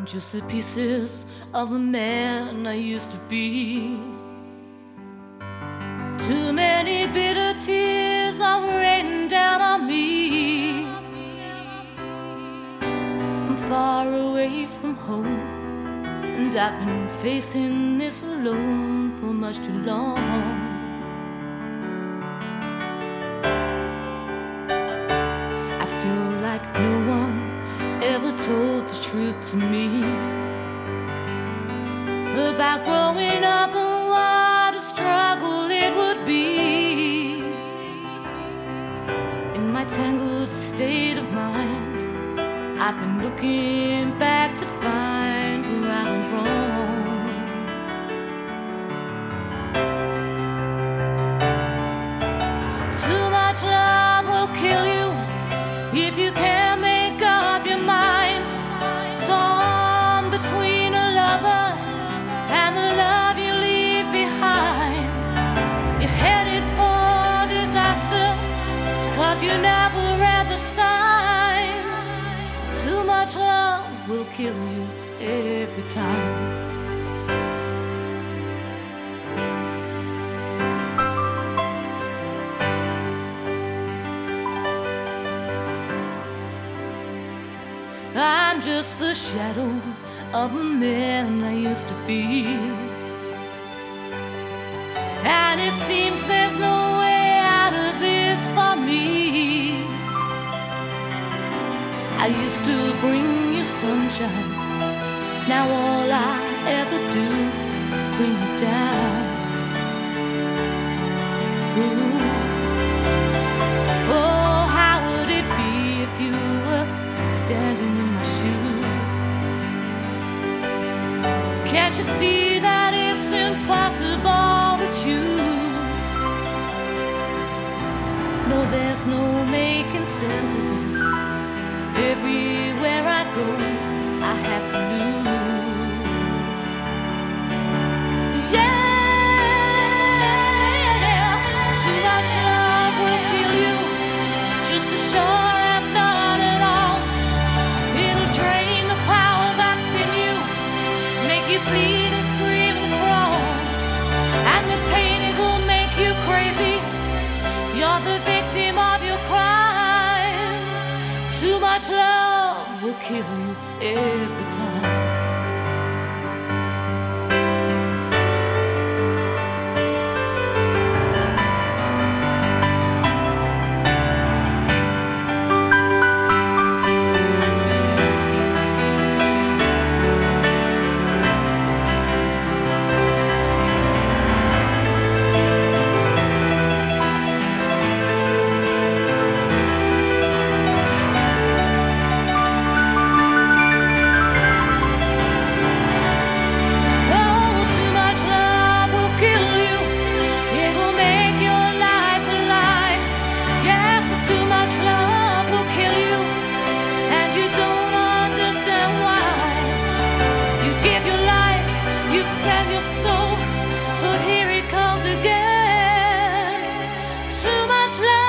just the pieces of the man I used to be. Too many bitter tears are raining down on me. I'm far away from home, and I've been facing this alone for much too long. I feel like no one ever told the truth to me about growing up and what a struggle it would be. In my tangled state of mind, I've been looking back to find where I went wrong. Too much love will kill you if you can't make up your mind. Torn between a lover and the love you leave behind. You're headed for disaster, 'cause you never read the signs. Too much love will kill you every time. I'm just the shadow of the man I used to be, and it seems there's no way out of this for me. I used to bring you sunshine, now all I ever do is bring you down. Ooh. Oh, how would it be if you were standing in my shoes? Can't you see that it's impossible to choose? No, there's no making sense of it. Everywhere I go, I have to lose. Yeah, too much love will kill you, just as sure as not at all. It'll drain the power that's in you, make you bleed and scream and crawl. And the pain, it will make you crazy. You're the victim of your crime. Too much love will kill you every time. Sell your soul, but here it comes again. Too much love.